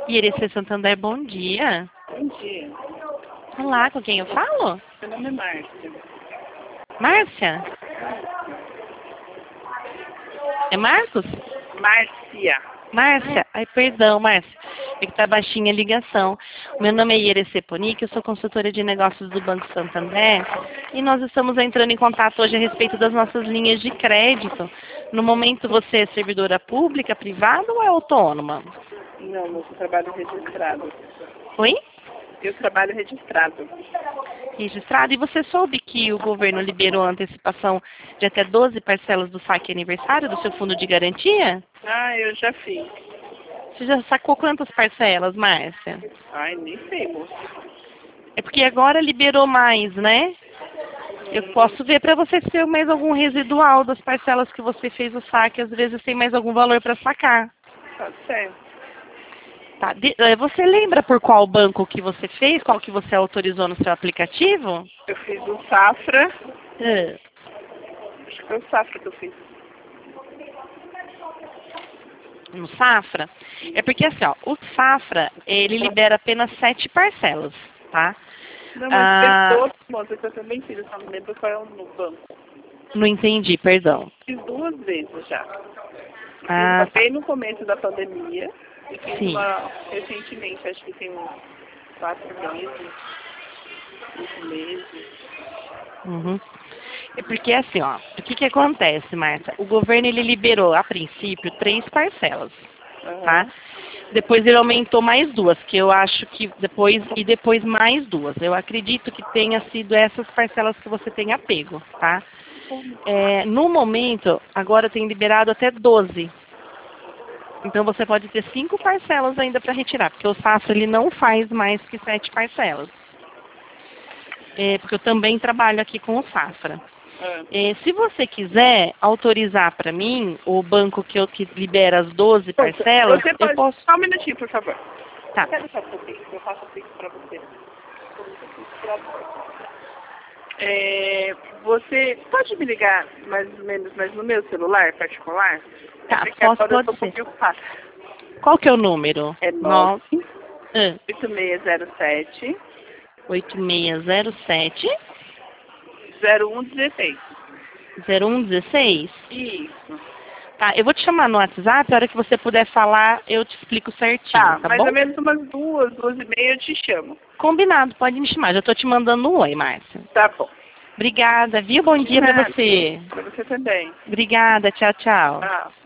IRC Santander, bom dia. Bom dia. Olá, com quem eu falo? Meu nome é Márcia. Márcia? É Marcos? Márcia. Márcia? Ai, perdão, Márcia. É que tá baixinha a ligação. Meu nome é IRC Ponic, eu sou consultora de negócios do Banco Santander e nós estamos entrando em contato hoje a respeito das nossas linhas de crédito. No momento, você é servidora pública, privada ou é autônoma? Não, eu trabalho registrado. Oi? Eu trabalho registrado. Registrado. E você soube que o governo liberou a antecipação de até 12 parcelas do saque aniversário do seu fundo de garantia? Ah, eu já fiz. Você já sacou quantas parcelas, Márcia? Ai, nem sei, moço. É porque agora liberou mais, né? Eu posso ver para você se tem mais algum residual das parcelas que você fez o saque. Às vezes tem mais algum valor para sacar. Tá certo. Tá. Você lembra por qual banco que você fez? Qual que você autorizou no seu aplicativo? Eu fiz o Safra. Ah. Acho que foi o Safra que eu fiz. No Safra? É porque assim, ó, o Safra, ele libera apenas 7 parcelas, tá? Não, mas fez todos, moça, que eu também fiz. Eu só não lembro qual é o no banco. Não entendi, perdão. Fiz 2 vezes já. Ah, Fiz bem no começo da pandemia. E fiz sim. uma recentemente, acho que tem uns 4 meses, 5 meses. Uhum. É porque assim, ó, o que que acontece, Marta? O governo, ele liberou, a princípio, 3 parcelas, tá? Depois ele aumentou mais 2, que eu acho que depois mais 2. Eu acredito que tenha sido essas parcelas que você tenha pego, tá? No momento, agora tem liberado até 12. Então você pode ter 5 parcelas ainda para retirar, porque o Safra, ele não faz mais que 7 parcelas. Porque eu também trabalho aqui com o Safra. Se você quiser autorizar para mim, o banco que libera as 12 parcelas, Você pode... eu posso... Só um minutinho, por favor. Tá. Quero só um Pix, eu faço o Pix para você. Você pode me ligar mais ou menos, mas no meu celular particular? Tá, Porque agora eu pode tô um ser. pouquinho ocupada. Qual que é o número? É 98607 8607 0116. 0116? Isso. Tá, eu vou te chamar no WhatsApp, a hora que você puder falar, eu te explico certinho, tá Mais bom? ou menos umas 2h30 eu te chamo. Combinado, pode me chamar. Já tô te mandando um oi, Márcia. Tá bom. Obrigada, viu? Bom dia pra você. Para você também. Obrigada, tchau, tchau. Tchau.